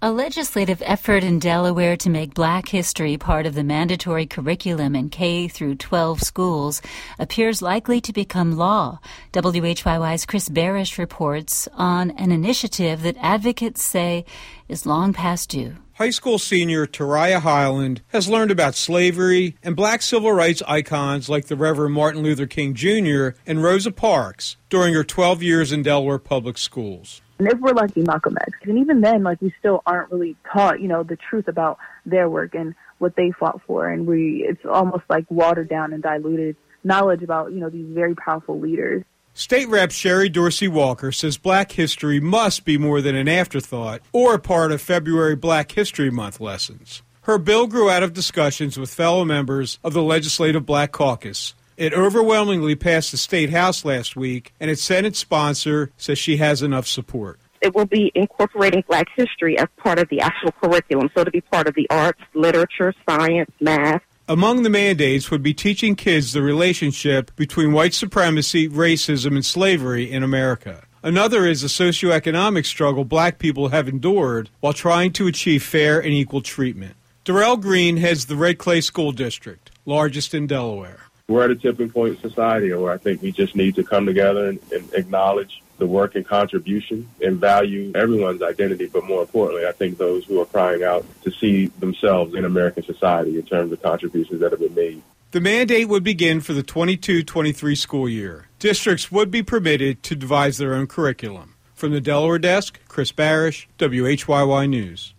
A legislative effort in Delaware to make Black history part of the mandatory curriculum in K through 12 schools appears likely to become law. WHYY's Chris Barish reports on an initiative that advocates say is long past due. High school senior Tariah Highland has learned about slavery and Black civil rights icons like the Reverend Martin Luther King Jr. and Rosa Parks during her 12 years in Delaware public schools. And if we're lucky, Malcolm X. And even then, we still aren't really taught, the truth about their work and what they fought for. And it's almost like watered down and diluted knowledge about, these very powerful leaders. State Rep Sherry Dorsey Walker says Black history must be more than an afterthought or a part of February Black History Month lessons. Her bill grew out of discussions with fellow members of the Legislative Black Caucus. It overwhelmingly passed the State House last week, and its Senate sponsor says she has enough support. It will be incorporating Black history as part of the actual curriculum, so to be part of the arts, literature, science, math. Among the mandates would be teaching kids the relationship between white supremacy, racism, and slavery in America. Another is the socioeconomic struggle Black people have endured while trying to achieve fair and equal treatment. Darrell Green heads the Red Clay School District, largest in Delaware. We're at a tipping point in society where I think we just need to come together and acknowledge the work and contribution and value everyone's identity. But more importantly, I think those who are crying out to see themselves in American society in terms of contributions that have been made. The mandate would begin for the 22-23 school year. Districts would be permitted to devise their own curriculum. From the Delaware desk, Chris Barish, WHYY News.